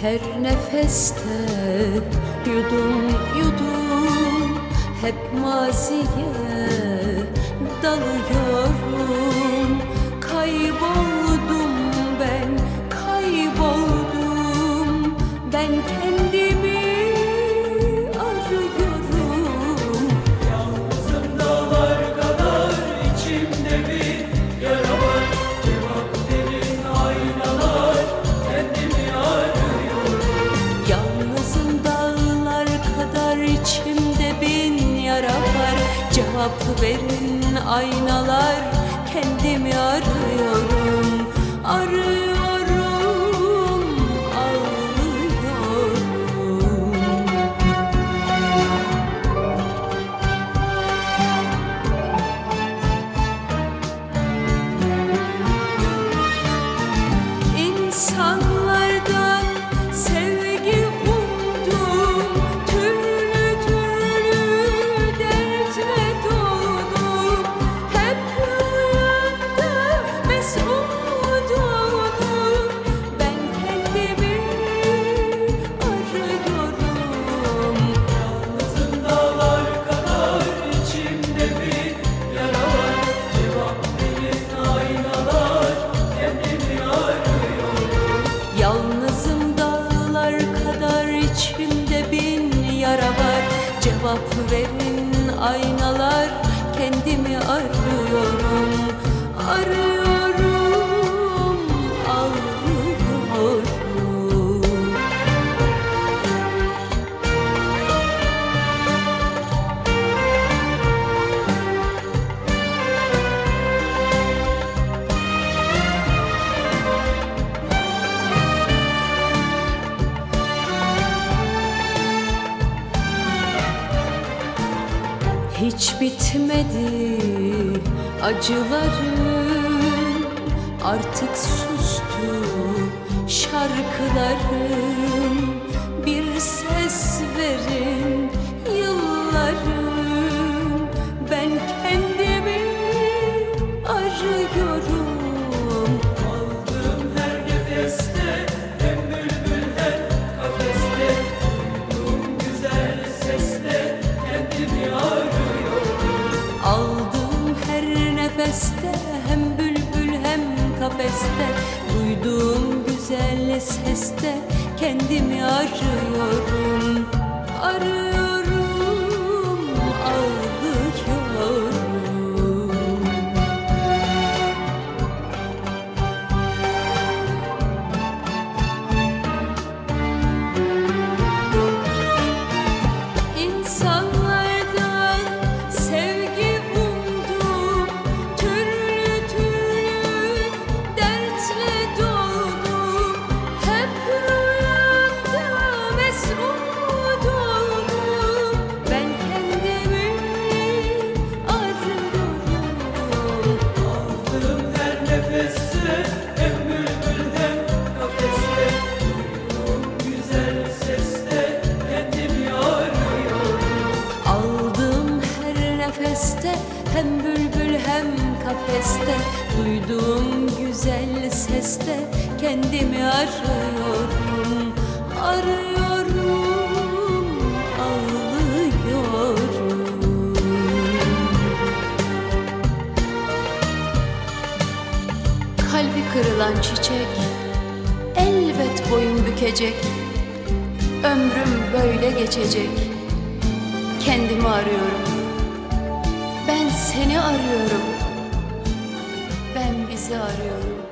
Her nefeste yudum yudum hep maziye dalıyorum. Kayboldum ben, kayboldum. Ben kendimi arıyorum. Yalnızım dağlar kadar içimde bir yara var. Cevap verin aynalar, kendimi arıyorum. Yalnızım dağlar kadar içimde bin yara var. Cevap verin aynalar, kendimi arıyorum. Arıyorum, ağlıyorum. İnsanlardan sevgi umdum, türlü türlü dertle doğdum. Hep rüyamda mesudum. Ben kendimi arıyorum. Yalnızım dağlar kadar içimde bir yara var. Cevap verin aynalar, kendimi arıyorum. Yalnızım dağlar kadar içimde bin yara var. Cevap verin aynalar, kendimi arıyorum. Arıyorum, ağlıyorum. Hiç bitmedi acılarım, artık sustu şarkılarım. Bir ses verin yıllarım, ben kendimi arıyorum. Aldığım her nefeste hem bülbül hem kafeste, duyduğum güzel sesle kendimi arıyorum. Aldığım her nefeste hem bülbül hem kafeste, duyduğum güzel seste kendimi arıyorum. Arıyorum, ağlıyorum. İnsanlardan sevgi umdum, türlü türlü dertle doğdum. Hep rüyamda mesudum. Ben kendimi arıyorum. Aldığım her nefeste hem bülbül hem kafeste, duyduğum güzel sesle kendimi arıyorum. Aldığım her nefeste hem bülbül hem kafeste, duyduğum güzel seste kendimi arıyorum. Arıyorum, ağlıyorum. Kalbi kırılan çiçek elbet boyun bükecek. Ömrüm böyle geçecek. Kendimi arıyorum. Ben seni arıyorum. Ben bizi arıyorum.